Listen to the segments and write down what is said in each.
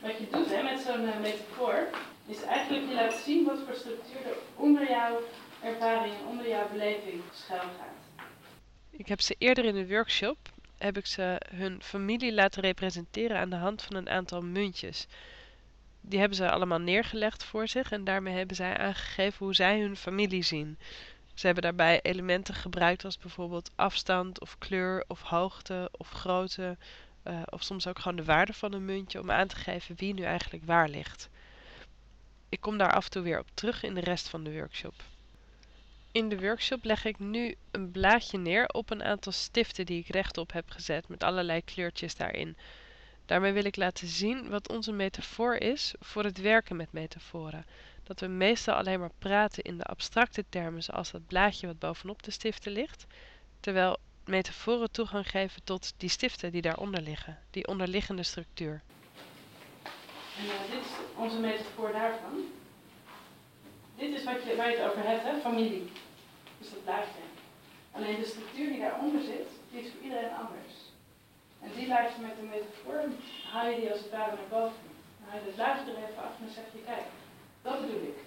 Wat je doet met zo'n metafoor, is eigenlijk je laat zien wat voor structuur er onder jouw ervaring, onder jouw beleving schuilgaat. Ik heb ze eerder in de workshop, heb ik ze hun familie laten representeren aan de hand van een aantal muntjes. Die hebben ze allemaal neergelegd voor zich en daarmee hebben zij aangegeven hoe zij hun familie zien. Ze hebben daarbij elementen gebruikt als bijvoorbeeld afstand of kleur of hoogte of grootte of soms ook gewoon de waarde van een muntje om aan te geven wie nu eigenlijk waar ligt. Ik kom daar af en toe weer op terug in de rest van de workshop. In de workshop leg ik nu een blaadje neer op een aantal stiften die ik rechtop heb gezet met allerlei kleurtjes daarin. Daarmee wil ik laten zien wat onze metafoor is voor het werken met metaforen. Dat we meestal alleen maar praten in de abstracte termen zoals dat blaadje wat bovenop de stiften ligt, terwijl metaforen toegang geven tot die stiften die daaronder liggen, die onderliggende structuur. En dit is onze metafoor daarvan. Dit is waar je het over hebt, familie. Dus dat blaadje. Alleen de structuur die daaronder zit, die is voor iedereen anders. En die laat je met de metafoor, haal je die als het ware naar boven. Dan haal je het blaadje er even af en dan zeg je, kijk, dat bedoel ik.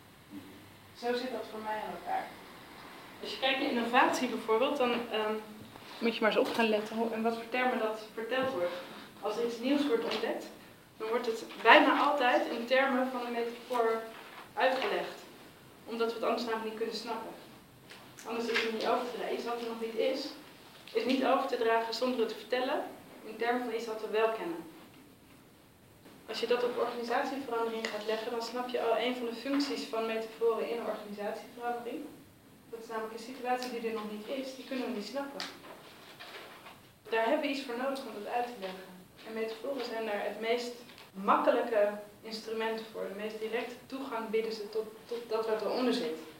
Zo zit dat voor mij aan elkaar. Als je kijkt naar innovatie bijvoorbeeld, dan moet je maar eens op gaan letten in wat voor termen dat verteld wordt. Als er iets nieuws wordt ontdekt, dan wordt het bijna altijd in termen van een metafoor uitgelegd. Omdat we het anders namelijk niet kunnen snappen. Anders is het niet over te dragen. Iets wat er nog niet is niet over te dragen zonder het te vertellen in termen van iets wat we wel kennen. Als je dat op organisatieverandering gaat leggen, dan snap je al een van de functies van metaforen in een organisatieverandering. Dat is namelijk een situatie die er nog niet is, die kunnen we niet snappen. Daar hebben we iets voor nodig om dat uit te leggen. En metaforen zijn daar het meest makkelijke instrument voor. De meest directe toegang bieden ze tot dat wat eronder zit.